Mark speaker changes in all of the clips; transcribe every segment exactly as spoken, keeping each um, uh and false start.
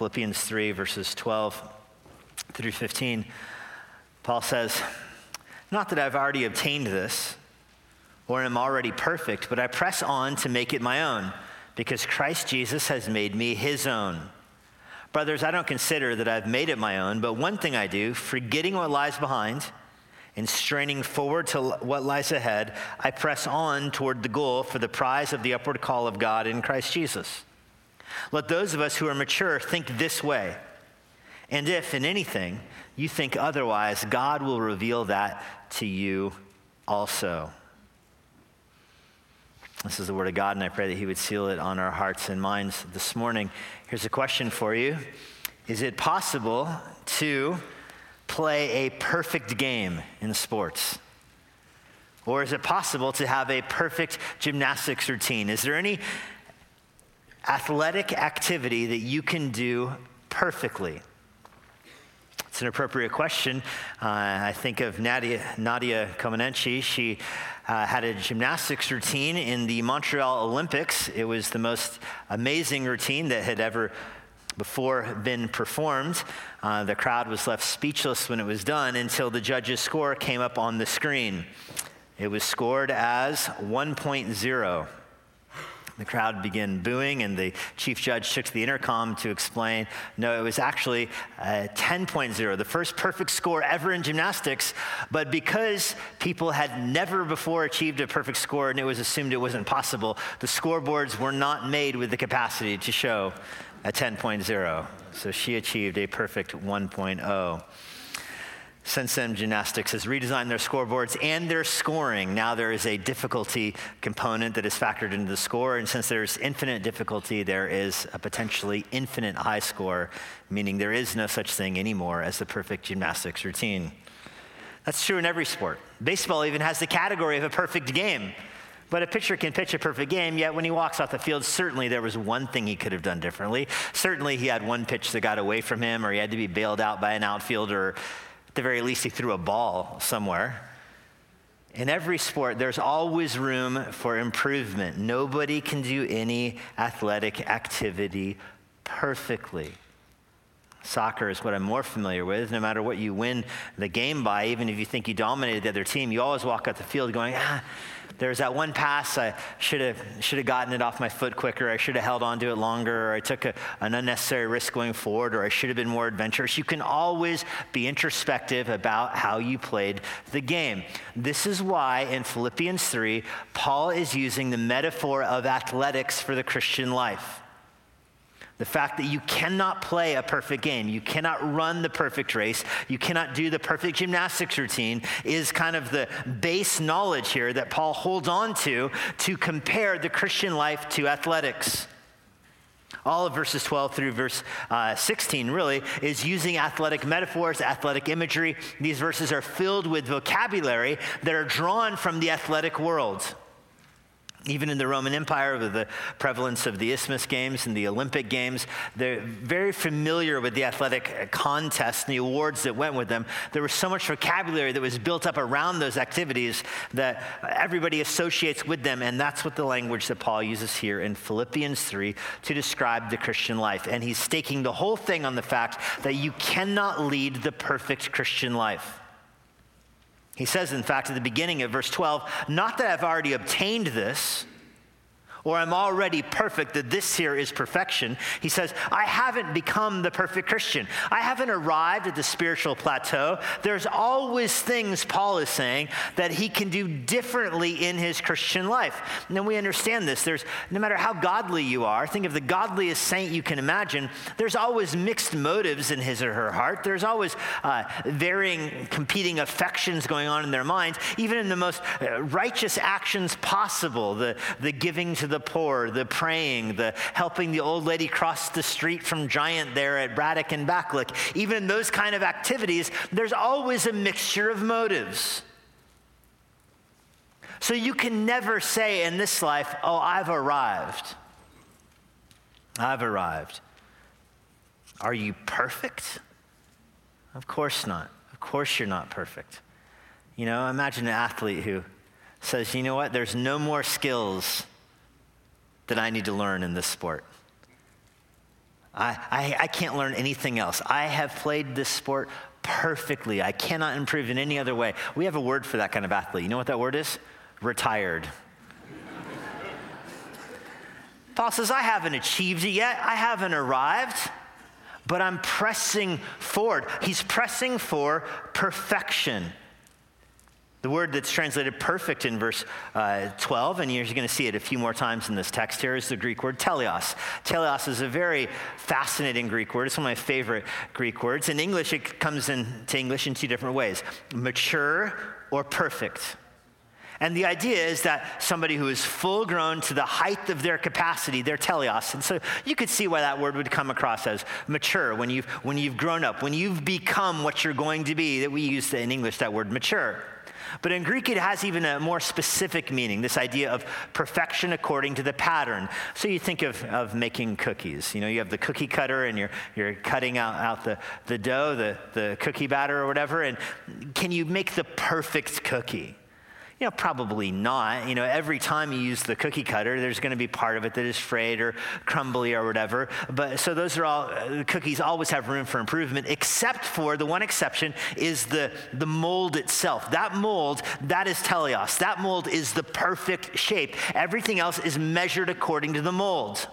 Speaker 1: Philippians three, verses twelve through fifteen, Paul says, "Not that I've already obtained this or am already perfect, but I press on to make it my own, because Christ Jesus has made me his own. Brothers, I don't consider that I've made it my own, but one thing I do, forgetting what lies behind and straining forward to what lies ahead, I press on toward the goal for the prize of the upward call of God in Christ Jesus. Let those of us who are mature think this way. And if in anything you think otherwise, God will reveal that to you also." This is the word of God, and I pray that he would seal it on our hearts and minds this morning. Here's a question for you. Is it possible to play a perfect game in sports? Or is it possible to have a perfect gymnastics routine? Is there any athletic activity that you can do perfectly? It's an appropriate question. Uh, I think of Nadia, Nadia Comaneci. She uh, had a gymnastics routine in the Montreal Olympics. It was the most amazing routine that had ever before been performed. Uh, the crowd was left speechless when it was done until the judge's score came up on the screen. It was scored as one point oh. The crowd began booing, and the chief judge took to the intercom to explain, no, it was actually uh, ten point oh, the first perfect score ever in gymnastics. But because people had never before achieved a perfect score and it was assumed it wasn't possible, the scoreboards were not made with the capacity to show a ten point oh. So she achieved a perfect one point oh. Since then, gymnastics has redesigned their scoreboards and their scoring. Now there is a difficulty component that is factored into the score, and since there's infinite difficulty, there is a potentially infinite high score, meaning there is no such thing anymore as the perfect gymnastics routine. That's true in every sport. Baseball even has the category of a perfect game. But a pitcher can pitch a perfect game, yet when he walks off the field, certainly there was one thing he could have done differently. Certainly he had one pitch that got away from him, or he had to be bailed out by an outfielder. At the very least, he threw a ball somewhere. In every sport, there's always room for improvement. Nobody can do any athletic activity perfectly. Soccer is what I'm more familiar with. No matter what you win the game by, even if you think you dominated the other team, you always walk out the field going, ah, there's that one pass, I should have should have gotten it off my foot quicker, I should have held on to it longer, or I took a, an unnecessary risk going forward, or I should have been more adventurous. You can always be introspective about how you played the game. This is why in Philippians three, Paul is using the metaphor of athletics for the Christian life. The fact that you cannot play a perfect game, you cannot run the perfect race, you cannot do the perfect gymnastics routine is kind of the base knowledge here that Paul holds on to to compare the Christian life to athletics. All of verses twelve through verse uh, sixteen really is using athletic metaphors, athletic imagery. These verses are filled with vocabulary that are drawn from the athletic world. Even in the Roman Empire, with the prevalence of the Isthmus Games and the Olympic Games, they're very familiar with the athletic contests and the awards that went with them. There was so much vocabulary that was built up around those activities that everybody associates with them, and that's what the language that Paul uses here in Philippians three to describe the Christian life. And he's staking the whole thing on the fact that you cannot lead the perfect Christian life. He says, in fact, at the beginning of verse twelve, not that I've already obtained this, or I'm already perfect, that this here is perfection. He says, I haven't become the perfect Christian. I haven't arrived at the spiritual plateau. There's always things, Paul is saying, that he can do differently in his Christian life. And then we understand this. There's, no matter how godly you are, think of the godliest saint you can imagine, there's always mixed motives in his or her heart. There's always uh, varying, competing affections going on in their minds, even in the most uh, righteous actions possible, the, the giving to the poor, the praying, the helping the old lady cross the street from Giant there at Braddock and Backlick. Even in those kind of activities, there's always a mixture of motives. So you can never say in this life, oh, I've arrived. I've arrived. Are you perfect? Of course not. Of course you're not perfect. You know, imagine an athlete who says, you know what, there's no more skills that I need to learn in this sport. I, I, I can't learn anything else. I have played this sport perfectly. I cannot improve in any other way. We have a word for that kind of athlete. You know what that word is? Retired. Paul says, I haven't achieved it yet. I haven't arrived, but I'm pressing forward. He's pressing for perfection. The word that's translated perfect in verse uh, twelve, and you're going to see it a few more times in this text here, is the Greek word teleos. Teleos is a very fascinating Greek word. It's one of my favorite Greek words. In English, it comes into English in two different ways, mature or perfect. And the idea is that somebody who is full grown to the height of their capacity, their teleos. And so you could see why that word would come across as mature, when you've, when you've grown up, when you've become what you're going to be. That we use in English that word mature. But in Greek, it has even a more specific meaning, this idea of perfection according to the pattern. So you think of, of making cookies. You know, you have the cookie cutter and you're, you're cutting out, out the, the dough, the, the cookie batter or whatever. And can you make the perfect cookie? You know, probably not. You know, every time you use the cookie cutter, there's going to be part of it that is frayed or crumbly or whatever. But so those are all, uh, cookies always have room for improvement, except for the one exception is the, the mold itself. That mold, that is teleos. That mold is the perfect shape. Everything else is measured according to the mold.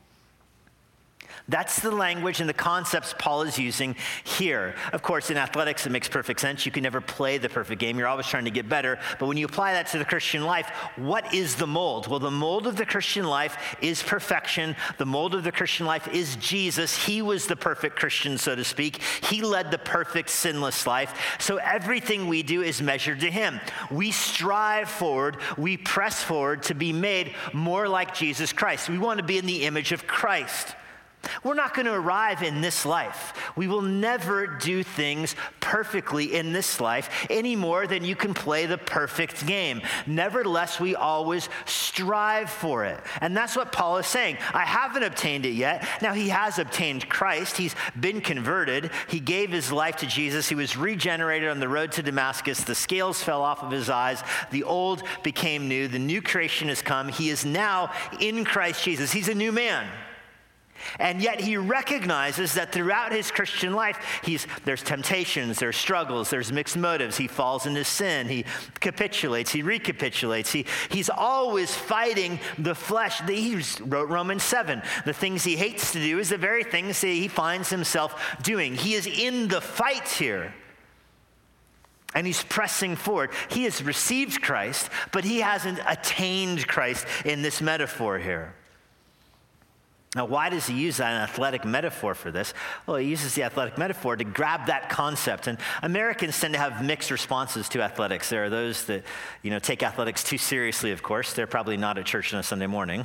Speaker 1: That's the language and the concepts Paul is using here. Of course, in athletics, it makes perfect sense. You can never play the perfect game. You're always trying to get better. But when you apply that to the Christian life, what is the mold? Well, the mold of the Christian life is perfection. The mold of the Christian life is Jesus. He was the perfect Christian, so to speak. He led the perfect, sinless life. So everything we do is measured to him. We strive forward. We press forward to be made more like Jesus Christ. We want to be in the image of Christ. We're not going to arrive in this life. We will never do things perfectly in this life any more than you can play the perfect game. Nevertheless, we always strive for it. And that's what Paul is saying. I haven't obtained it yet. Now, he has obtained Christ. He's been converted. He gave his life to Jesus. He was regenerated on the road to Damascus. The scales fell off of his eyes. The old became new. The new creation has come. He is now in Christ Jesus. He's a new man. And yet he recognizes that throughout his Christian life, he's, there's temptations, there's struggles, there's mixed motives. He falls into sin. He capitulates. He recapitulates. He, he's always fighting the flesh. He wrote Romans seven. The things he hates to do is the very things that he finds himself doing. He is in the fight here. And he's pressing forward. He has received Christ, but he hasn't attained Christ in this metaphor here. Now, why does he use that an athletic metaphor for this? Well, he uses the athletic metaphor to grab that concept. And Americans tend to have mixed responses to athletics. There are those that, you know, take athletics too seriously, of course. They're probably not at church on a Sunday morning.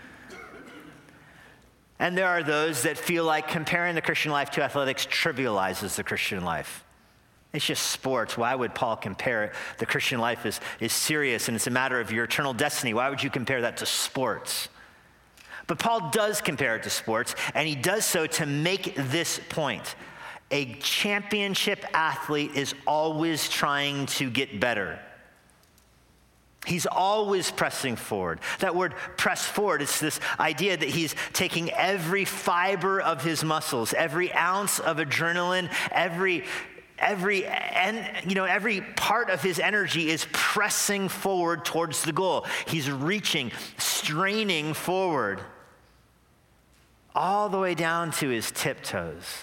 Speaker 1: And there are those that feel like comparing the Christian life to athletics trivializes the Christian life. It's just sports. Why would Paul compare it? The Christian life is, is serious, and it's a matter of your eternal destiny. Why would you compare that to sports? But Paul does compare it to sports, and he does so to make this point. A championship athlete is always trying to get better. He's always pressing forward. That word press forward, it's this idea that he's taking every fiber of his muscles, every ounce of adrenaline, every Every, and you know, every part of his energy is pressing forward towards the goal. He's reaching, straining forward, all the way down to his tiptoes.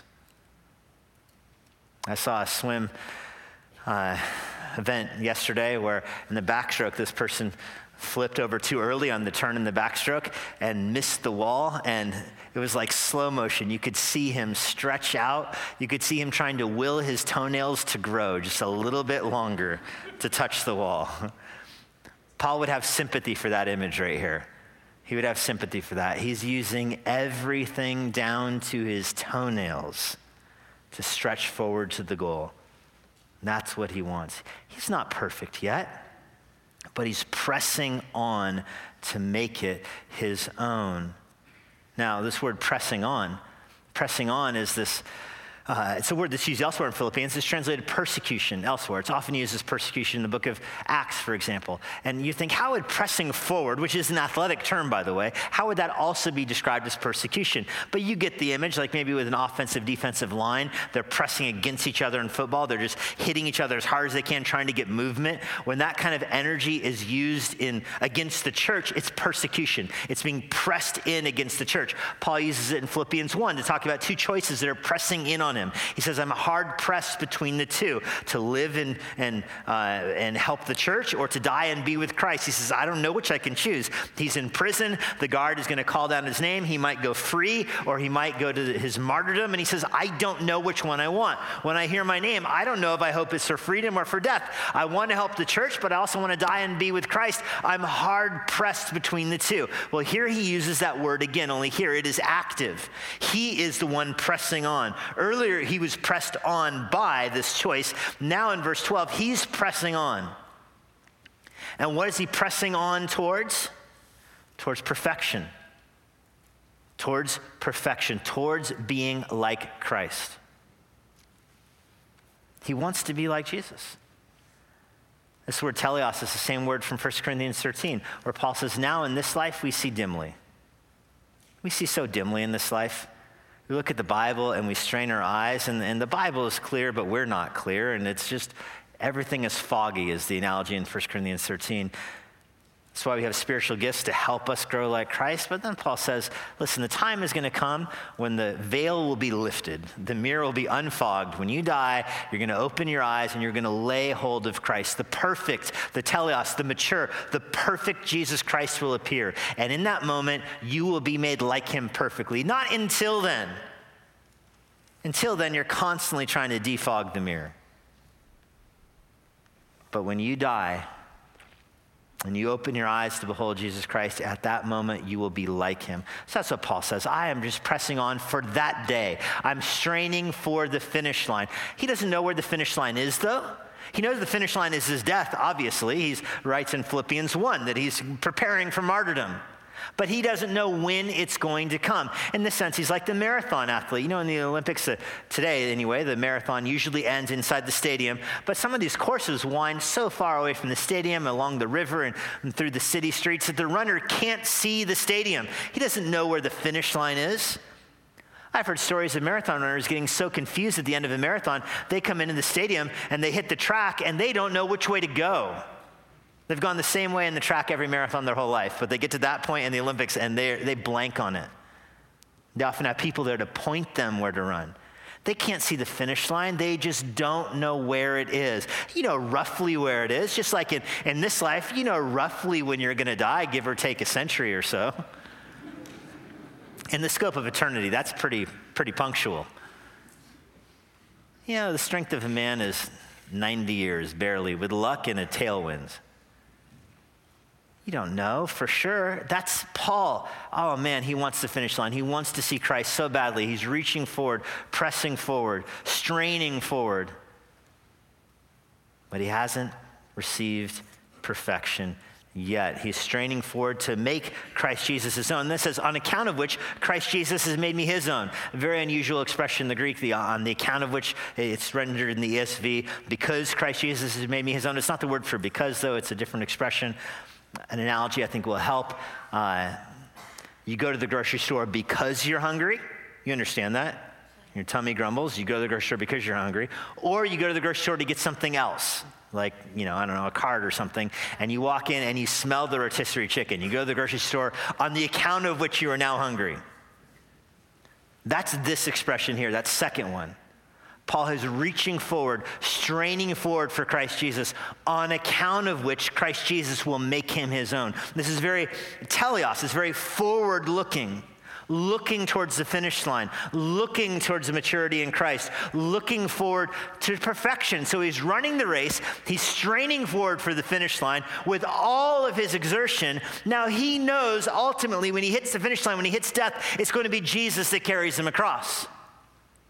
Speaker 1: I saw a swim uh, event yesterday where in the backstroke, this person flipped over too early on the turn in the backstroke and missed the wall, and it was like slow motion. You could see him stretch out. You could see him trying to will his toenails to grow just a little bit longer to touch the wall. Paul would have sympathy for that image right here. He would have sympathy for that. He's using everything down to his toenails to stretch forward to the goal. That's what he wants. He's not perfect yet, but he's pressing on to make it his own. Now, this word pressing on, pressing on is this Uh, it's a word that's used elsewhere in Philippians. It's translated persecution elsewhere. It's often used as persecution in the book of Acts, for example. And you think, how would pressing forward, which is an athletic term, by the way, how would that also be described as persecution? But you get the image, like maybe with an offensive, defensive line, they're pressing against each other in football. They're just hitting each other as hard as they can, trying to get movement. When that kind of energy is used in against the church, it's persecution. It's being pressed in against the church. Paul uses it in Philippians one to talk about two choices that are pressing in on him. He says, I'm hard pressed between the two, to live and and uh, and help the church, or to die and be with Christ. He says, I don't know which I can choose. He's in prison. The guard is going to call down his name. He might go free, or he might go to his martyrdom. And he says, I don't know which one I want. When I hear my name, I don't know if I hope it's for freedom or for death. I want to help the church, but I also want to die and be with Christ. I'm hard pressed between the two. Well, here he uses that word again, only here it is active. He is the one pressing on. Earlier, he was pressed on by this choice. Now in verse twelve, he's pressing on. And what is he pressing on towards? Towards perfection. Towards perfection. Towards being like Christ. He wants to be like Jesus. This word teleos is the same word from First Corinthians thirteen, where Paul says, now in this life we see dimly. We see so dimly in this life. We look at the Bible and we strain our eyes, and, and the Bible is clear, but we're not clear, and it's just, everything is foggy, is the analogy in First Corinthians thirteen. That's why we have spiritual gifts to help us grow like Christ. But then Paul says, listen, the time is going to come when the veil will be lifted. The mirror will be unfogged. When you die, you're going to open your eyes and you're going to lay hold of Christ. The perfect, the teleos, the mature, the perfect Jesus Christ will appear. And in that moment, you will be made like him perfectly. Not until then. Until then, you're constantly trying to defog the mirror. But when you die, and you open your eyes to behold Jesus Christ, at that moment you will be like him. So that's what Paul says. I am just pressing on for that day. I'm straining for the finish line. He doesn't know where the finish line is, though. He knows the finish line is his death, obviously. He writes in Philippians one that he's preparing for martyrdom. But he doesn't know when it's going to come. In this sense, he's like the marathon athlete. You know, in the Olympics uh, today, anyway, the marathon usually ends inside the stadium. But some of these courses wind so far away from the stadium, along the river and, and through the city streets, that the runner can't see the stadium. He doesn't know where the finish line is. I've heard stories of marathon runners getting so confused at the end of a marathon, they come into the stadium and they hit the track and they don't know which way to go. They've gone the same way in the track every marathon their whole life, but they get to that point in the Olympics and they they blank on it. They often have people there to point them where to run. They can't see the finish line. They just don't know where it is. You know roughly where it is, just like in, in this life, you know roughly when you're going to die, give or take a century or so. In the scope of eternity, that's pretty pretty punctual. You know, the strength of a man is ninety years, barely, with luck and a tailwind. You don't know for sure. That's Paul. Oh man, he wants the finish line. He wants to see Christ so badly. He's reaching forward, pressing forward, straining forward. But he hasn't received perfection yet. He's straining forward to make Christ Jesus his own. This says, on account of which Christ Jesus has made me his own. A very unusual expression in the Greek, the on the account of which it's rendered in the E S V, because Christ Jesus has made me his own. It's not the word for because, though. It's a different expression. An analogy I think will help. Uh, you go to the grocery store because you're hungry. You understand that? Your tummy grumbles. You go to the grocery store because you're hungry. Or you go to the grocery store to get something else, like, you know, I don't know, a card or something, and you walk in and you smell the rotisserie chicken. You go to the grocery store on the account of which you are now hungry. That's this expression here, that second one. Paul is reaching forward, straining forward for Christ Jesus, on account of which Christ Jesus will make him his own. This is very teleos, it's very forward-looking, looking towards the finish line, looking towards the maturity in Christ, looking forward to perfection. So he's running the race, he's straining forward for the finish line with all of his exertion. Now he knows ultimately when he hits the finish line, when he hits death, it's going to be Jesus that carries him across.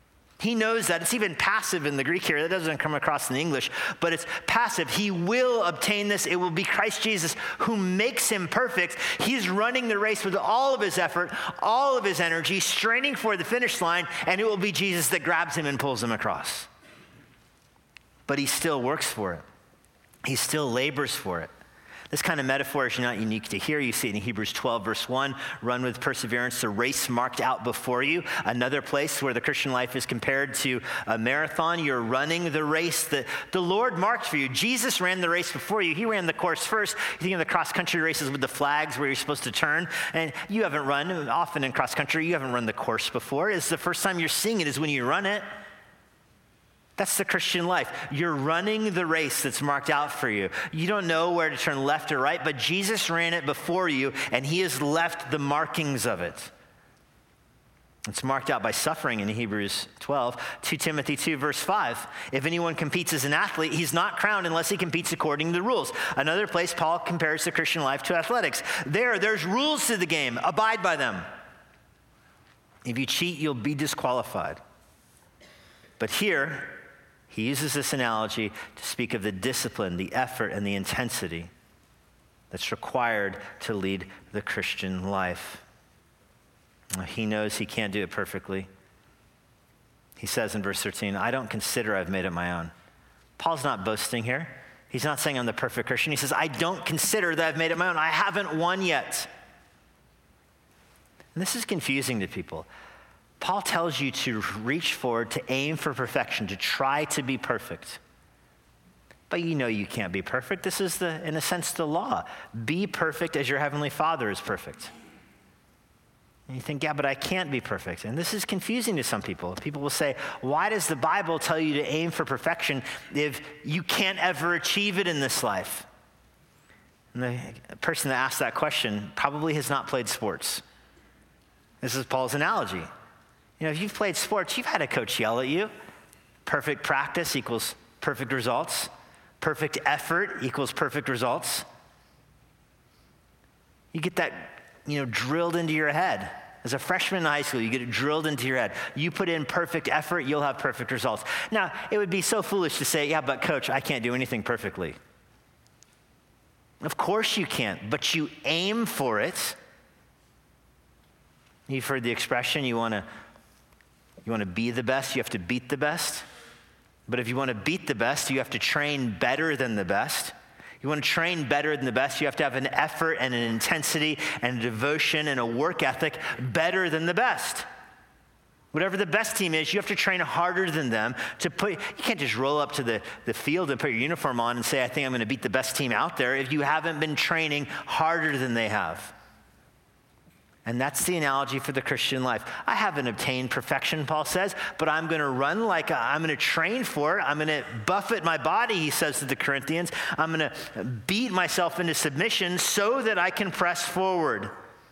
Speaker 1: He knows that. It's even passive in the Greek here. That doesn't come across in the English, but it's passive. He will obtain this. It will be Christ Jesus who makes him perfect. He's running the race with all of his effort, all of his energy, straining for the finish line, and it will be Jesus that grabs him and pulls him across. But he still works for it. He still labors for it. This kind of metaphor is not unique to here. You see it in Hebrews twelve, verse one, run with perseverance the race marked out before you. Another place where the Christian life is compared to a marathon. You're running the race that the Lord marked for you. Jesus ran the race before you. He ran the course first. You think of the cross-country races with the flags where you're supposed to turn, and you haven't run, often in cross-country, you haven't run the course before. It's the first time you're seeing it is when you run it. That's the Christian life. You're running the race that's marked out for you. You don't know where to turn left or right, but Jesus ran it before you, and he has left the markings of it. It's marked out by suffering in Hebrews twelve. Second Timothy two, verse five. If anyone competes as an athlete, he's not crowned unless he competes according to the rules. Another place, Paul compares the Christian life to athletics. There, there's rules to the game. Abide by them. If you cheat, you'll be disqualified. But here, he uses this analogy to speak of the discipline, the effort, and the intensity that's required to lead the Christian life. He knows he can't do it perfectly. He says in verse thirteen, I don't consider I've made it my own. Paul's not boasting here. He's not saying I'm the perfect Christian. He says, I don't consider that I've made it my own. I haven't won yet. And this is confusing to people. Paul tells you to reach forward, to aim for perfection, to try to be perfect. But you know you can't be perfect. This is, the, in a sense, the law. Be perfect as your heavenly Father is perfect. And you think, yeah, but I can't be perfect. And this is confusing to some people. People will say, why does the Bible tell you to aim for perfection if you can't ever achieve it in this life? And the person that asked that question probably has not played sports. This is Paul's analogy. You know, if you've played sports, you've had a coach yell at you. Perfect practice equals perfect results. Perfect effort equals perfect results. You get that, you know, drilled into your head. As a freshman in high school, you get it drilled into your head. You put in perfect effort, you'll have perfect results. Now, it would be so foolish to say, yeah, but coach, I can't do anything perfectly. Of course you can't, but you aim for it. You've heard the expression, you want to You want to be the best, you have to beat the best. But if you want to beat the best, you have to train better than the best. You want to train better than the best, you have to have an effort and an intensity and a devotion and a work ethic better than the best. Whatever the best team is, you have to train harder than them to put, you can't just roll up to the, the field and put your uniform on and say, I think I'm going to beat the best team out there if you haven't been training harder than they have. And that's the analogy for the Christian life. I haven't obtained perfection, Paul says, but I'm going to run like a, I'm going to train for it. I'm going to buffet my body, he says to the Corinthians. I'm going to beat myself into submission so that I can press forward.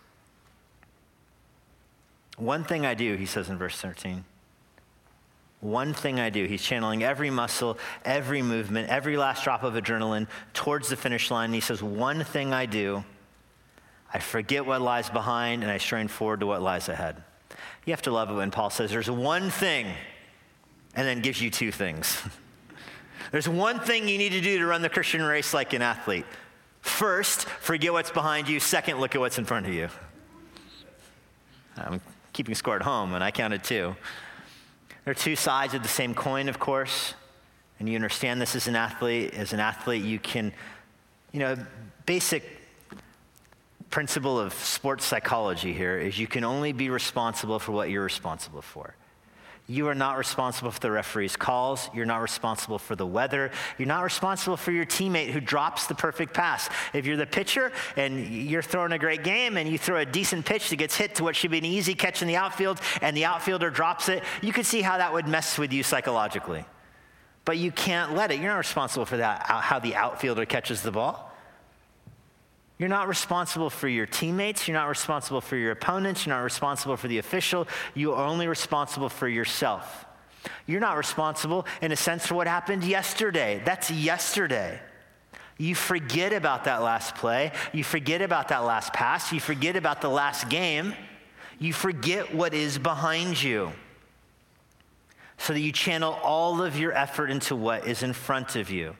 Speaker 1: One thing I do, he says in verse thirteen. One thing I do. He's channeling every muscle, every movement, every last drop of adrenaline towards the finish line. And he says, one thing I do. I forget what lies behind, and I strain forward to what lies ahead. You have to love it when Paul says there's one thing, and then gives you two things. There's one thing you need to do to run the Christian race like an athlete. First, forget what's behind you. Second, look at what's in front of you. I'm keeping score at home, and I counted two. There are two sides of the same coin, of course, and you understand this as an athlete. As an athlete, you can, you know, basic principle of sports psychology here is you can only be responsible for what you're responsible for. You are not responsible for the referee's calls. You're not responsible for the weather. You're not responsible for your teammate who drops the perfect pass. If you're the pitcher and you're throwing a great game and you throw a decent pitch that gets hit to what should be an easy catch in the outfield and the outfielder drops it, you can see how that would mess with you psychologically. But you can't let it. You're not responsible for that, how the outfielder catches the ball. You're not responsible for your teammates. You're not responsible for your opponents. You're not responsible for the official. You are only responsible for yourself. You're not responsible, in a sense, for what happened yesterday. That's yesterday. You forget about that last play. You forget about that last pass. You forget about the last game. You forget what is behind you. so that you channel all of your effort into what is in front of you,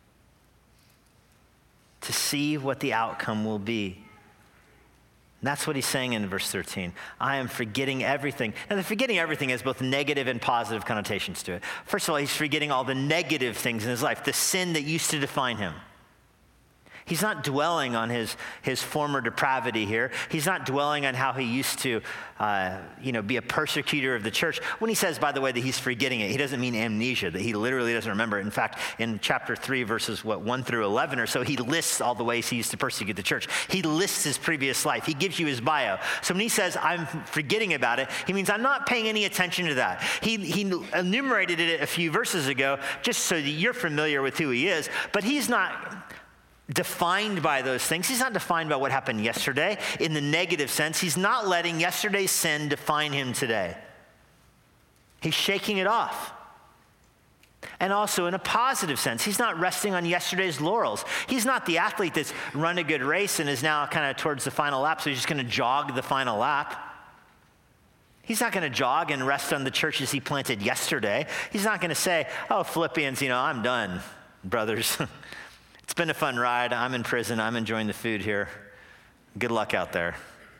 Speaker 1: to see what the outcome will be. And that's what he's saying in verse thirteen. I am forgetting everything. Now, the forgetting everything has both negative and positive connotations to it. First of all, he's forgetting all the negative things in his life, the sin that used to define him. He's not dwelling on his, his former depravity here. He's not dwelling on how he used to, uh, you know, be a persecutor of the church. When he says, by the way, that he's forgetting it, he doesn't mean amnesia, that he literally doesn't remember it. In fact, in chapter three, verses, what, one through eleven or so, he lists all the ways he used to persecute the church. He lists his previous life. He gives you his bio. So when he says, I'm forgetting about it, he means I'm not paying any attention to that. He, he enumerated it a few verses ago, just so that you're familiar with who he is, but he's not defined by those things. He's not defined by what happened yesterday in the negative sense. He's not letting yesterday's sin define him today. He's shaking it off. And also in a positive sense, he's not resting on yesterday's laurels. He's not the athlete that's run a good race and is now kind of towards the final lap, so he's just going to jog the final lap. He's not going to jog and rest on the churches he planted yesterday. He's not going to say, oh, Philippians, you know, I'm done, brothers. It's been a fun ride. I'm in prison. I'm enjoying the food here. Good luck out there.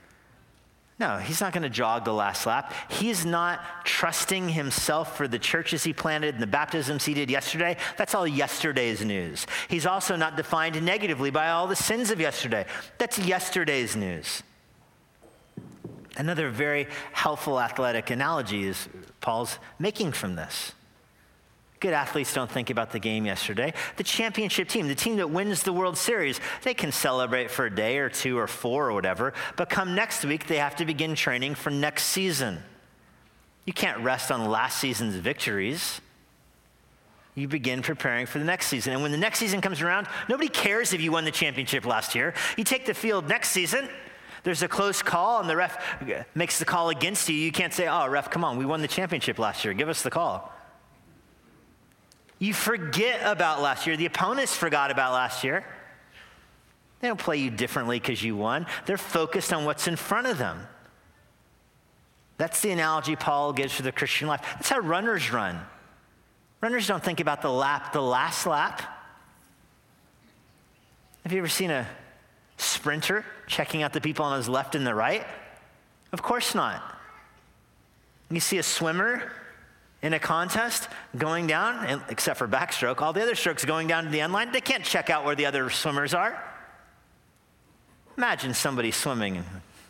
Speaker 1: No, he's not going to jog the last lap. He's not trusting himself for the churches he planted and the baptisms he did yesterday. That's all yesterday's news. He's also not defined negatively by all the sins of yesterday. That's yesterday's news. Another very helpful athletic analogy is Paul's making from this. Good athletes don't think about the game yesterday. The championship team, the team that wins the World Series, they can celebrate for a day or two or four or whatever, but come next week, they have to begin training for next season. You can't rest on last season's victories. You begin preparing for the next season. And when the next season comes around, nobody cares if you won the championship last year. You take the field next season, there's a close call, and the ref makes the call against you. You can't say, oh, ref, come on, we won the championship last year. Give us the call. You forget about last year. The opponents forgot about last year. They don't play you differently because you won. They're focused on what's in front of them. That's the analogy Paul gives for the Christian life. That's how runners run. Runners don't think about the lap, the last lap. Have you ever seen a sprinter checking out the people on his left and the right? Of course not. You see a swimmer in a contest going down, and except for backstroke, all the other strokes going down to the end line, they can't check out where the other swimmers are. Imagine somebody swimming.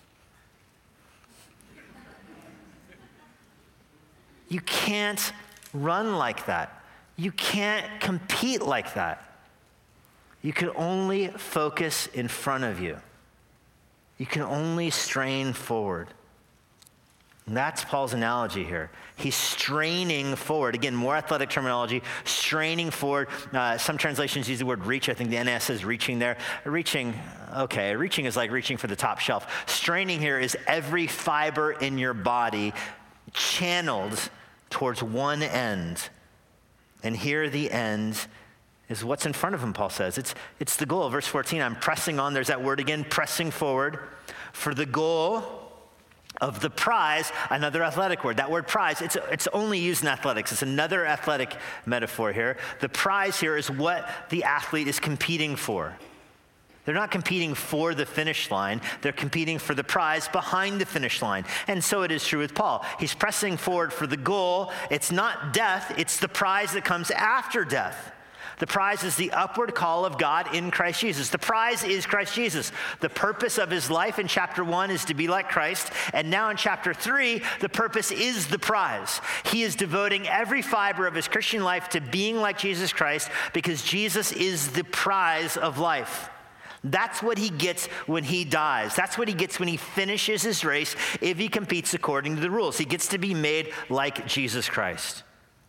Speaker 1: You can't run like that. You can't compete like that. You can only focus in front of you. You can only strain forward. And that's Paul's analogy here. He's straining forward. Again, more athletic terminology, straining forward. Uh, some translations use the word reach. I think the N S is reaching there. Reaching, okay, reaching is like reaching for the top shelf. Straining here is every fiber in your body channeled towards one end. And here the end is what's in front of him, Paul says. It's, it's the goal. Verse fourteen, I'm pressing on. There's that word again, pressing forward for the goal of the prize, another athletic word. That word prize, it's, it's only used in athletics. It's another athletic metaphor here. The prize here is what the athlete is competing for. They're not competing for the finish line. They're competing for the prize behind the finish line. And so it is true with Paul. He's pressing forward for the goal. It's not death. It's the prize that comes after death. The prize is the upward call of God in Christ Jesus. The prize is Christ Jesus. The purpose of his life in chapter one is to be like Christ. And now in chapter three, the purpose is the prize. He is devoting every fiber of his Christian life to being like Jesus Christ because Jesus is the prize of life. That's what he gets when he dies. That's what he gets when he finishes his race if he competes according to the rules. He gets to be made like Jesus Christ.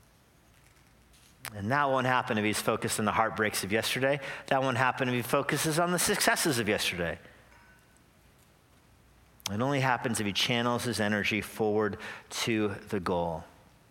Speaker 1: And that won't happen if he's focused on the heartbreaks of yesterday. That won't happen if he focuses on the successes of yesterday. It only happens if he channels his energy forward to the goal.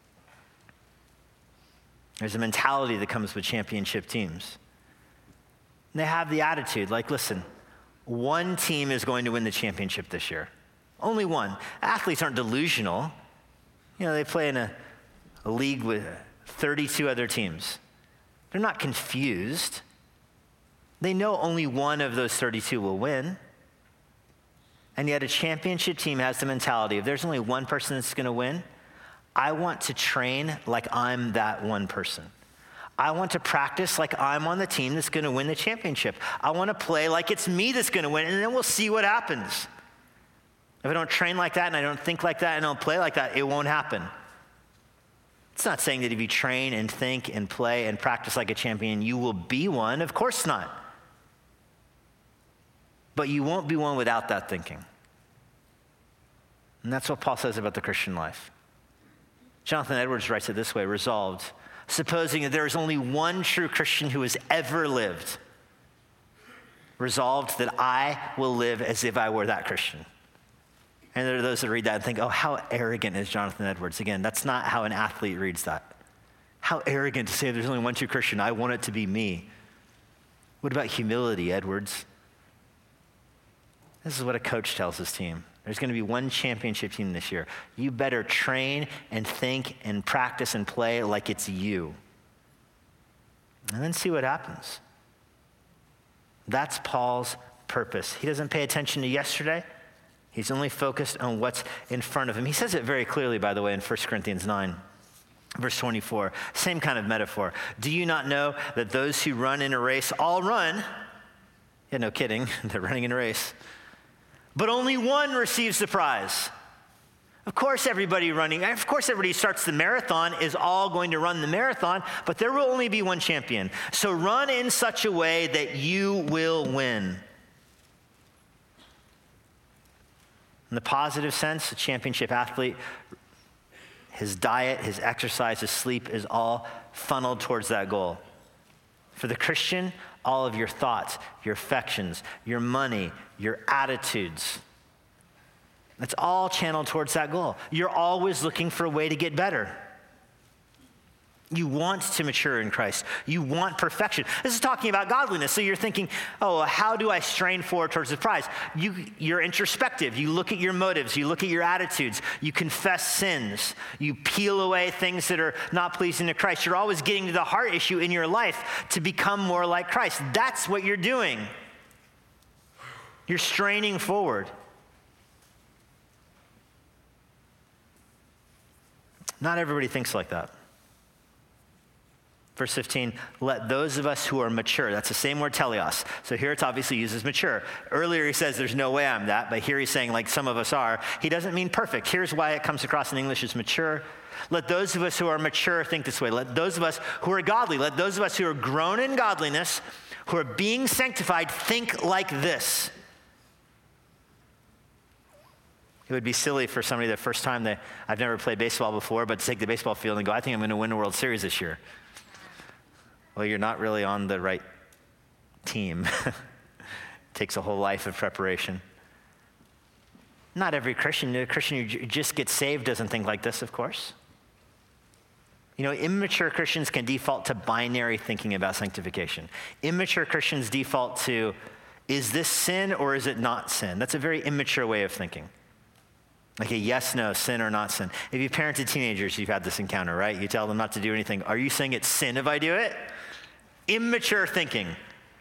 Speaker 1: There's a mentality that comes with championship teams. And they have the attitude, like, listen, one team is going to win the championship this year. Only one. Athletes aren't delusional. You know, they play in a a league with thirty-two other teams. They're not confused. They know only one of those thirty-two will win. And yet a championship team has the mentality, if there's only one person that's going to win, I want to train like I'm that one person. I want to practice like I'm on the team that's going to win the championship. I want to play like it's me that's going to win, and then we'll see what happens. If I don't train like that and I don't think like that and I don't play like that, it won't happen. It's not saying that if you train and think and play and practice like a champion, you will be one. Of course not. But you won't be one without that thinking. And that's what Paul says about the Christian life. Jonathan Edwards writes it this way, resolved, supposing that there is only one true Christian who has ever lived, resolved that I will live as if I were that Christian. And there are those that read that and think, oh, how arrogant is Jonathan Edwards? Again, that's not how an athlete reads that. How arrogant to say there's only one true Christian. I want it to be me. What about humility, Edwards? This is what a coach tells his team. There's going to be one championship team this year. You better train and think and practice and play like it's you. And then see what happens. That's Paul's purpose. He doesn't pay attention to yesterday. He's only focused on what's in front of him. He says it very clearly, by the way, in First Corinthians nine, verse twenty-four. Same kind of metaphor. Do you not know that those who run in a race all run? Yeah, no kidding. They're running in a race. But only one receives the prize. Of course, everybody running, of course, everybody who starts the marathon is all going to run the marathon, but there will only be one champion. So run in such a way that you will win. In the positive sense, a championship athlete, his diet, his exercise, his sleep is all funneled towards that goal. For the Christian, all of your thoughts, your affections, your money, your attitudes, that's all channeled towards that goal. You're always looking for a way to get better. You want to mature in Christ. You want perfection. This is talking about godliness. So you're thinking, oh, how do I strain forward towards the prize? You, you're introspective. You look at your motives. You look at your attitudes. You confess sins. You peel away things that are not pleasing to Christ. You're always getting to the heart issue in your life to become more like Christ. That's what you're doing. You're straining forward. Not everybody thinks like that. Verse fifteen, let those of us who are mature, that's the same word teleos. So here it's obviously used as mature. Earlier he says there's no way I'm that, but here he's saying like some of us are. He doesn't mean perfect. Here's why it comes across in English as mature. Let those of us who are mature think this way. Let those of us who are godly, let those of us who are grown in godliness, who are being sanctified, think like this. It would be silly for somebody the first time that I've never played baseball before, but to take the baseball field and go, I think I'm going to win the World Series this year. Well, you're not really on the right team. It takes a whole life of preparation. Not every Christian, a Christian who just gets saved doesn't think like this, of course. You know, immature Christians can default to binary thinking about sanctification. Immature Christians default to, is this sin or is it not sin? That's a very immature way of thinking. Like a yes, no, sin or not sin. If you've parented teenagers, you've had this encounter, right? You tell them not to do anything. Are you saying it's sin if I do it? Immature thinking.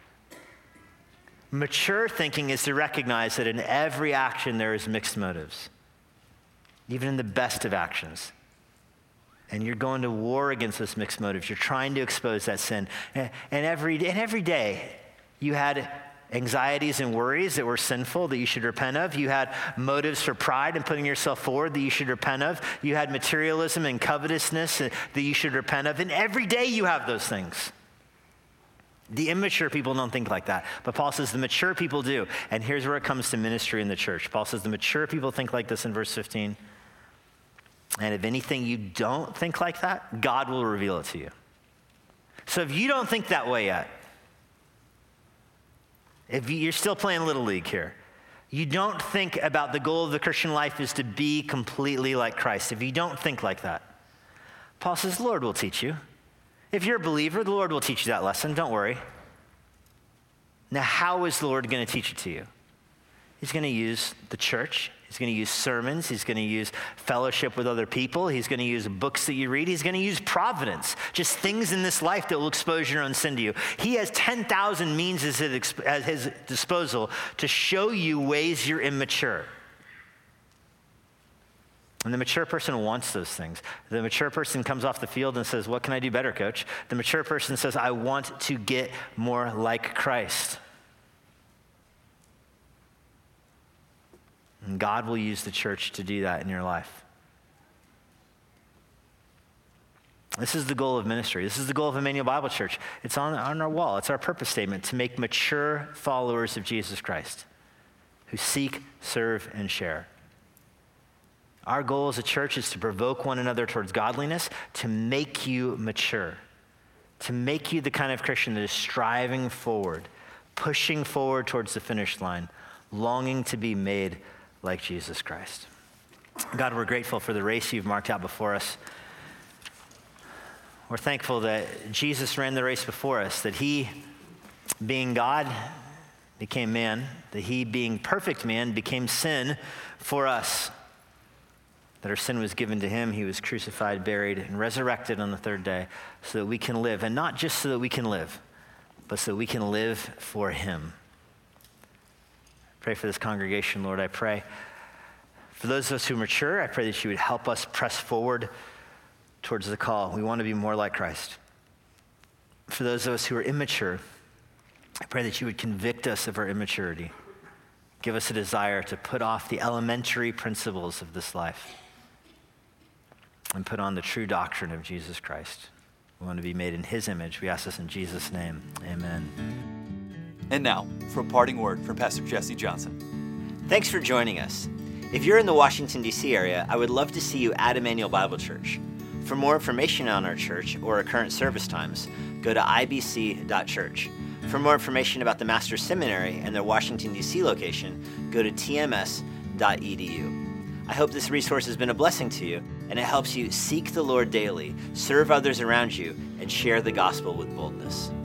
Speaker 1: Mature thinking is to recognize that in every action there is mixed motives, even in the best of actions. And you're going to war against those mixed motives. You're trying to expose that sin. And every, and every day you had anxieties and worries that were sinful that you should repent of. You had motives for pride and putting yourself forward that you should repent of. You had materialism and covetousness that you should repent of. And every day you have those things. The immature people don't think like that. But Paul says the mature people do. And here's where it comes to ministry in the church. Paul says the mature people think like this in verse fifteen. And if anything you don't think like that, God will reveal it to you. So if you don't think that way yet, if you're still playing Little League here, you don't think about the goal of the Christian life is to be completely like Christ. If you don't think like that, Paul says, the Lord will teach you. If you're a believer, the Lord will teach you that lesson. Don't worry. Now, how is the Lord going to teach it to you? He's going to use the church He's going to use sermons. He's going to use fellowship with other people. He's going to use books that you read. He's going to use providence, just things in this life that will expose your own sin to you. He has ten thousand means at his disposal to show you ways you're immature. And the mature person wants those things. The mature person comes off the field and says, what can I do better, coach? The mature person says, I want to get more like Christ. And God will use the church to do that in your life. This is the goal of ministry. This is the goal of Emmanuel Bible Church. It's on, on our wall. It's our purpose statement, to make mature followers of Jesus Christ who seek, serve, and share. Our goal as a church is to provoke one another towards godliness, to make you mature, to make you the kind of Christian that is striving forward, pushing forward towards the finish line, longing to be made like Jesus Christ. God, we're grateful for the race you've marked out before us. We're thankful that Jesus ran the race before us, that he, being God, became man, that he, being perfect man, became sin for us, that our sin was given to him, he was crucified, buried, and resurrected on the third day so that we can live, and not just so that we can live, but so that we can live for him. Pray for this congregation, Lord. I pray for those of us who are mature, I pray that you would help us press forward towards the call. We want to be more like Christ. For those of us who are immature, I pray that you would convict us of our immaturity. Give us a desire to put off the elementary principles of this life and put on the true doctrine of Jesus Christ. We want to be made in his image. We ask this in Jesus' name. Amen.
Speaker 2: And now, for a parting word from Pastor Jesse Johnson.
Speaker 3: Thanks for joining us. If you're in the Washington, D C area, I would love to see you at Emmanuel Bible Church. For more information on our church or our current service times, go to I B C dot church. For more information about the Master's Seminary and their Washington, D C location, go to T M S dot E D U. I hope this resource has been a blessing to you, and it helps you seek the Lord daily, serve others around you, and share the gospel with boldness.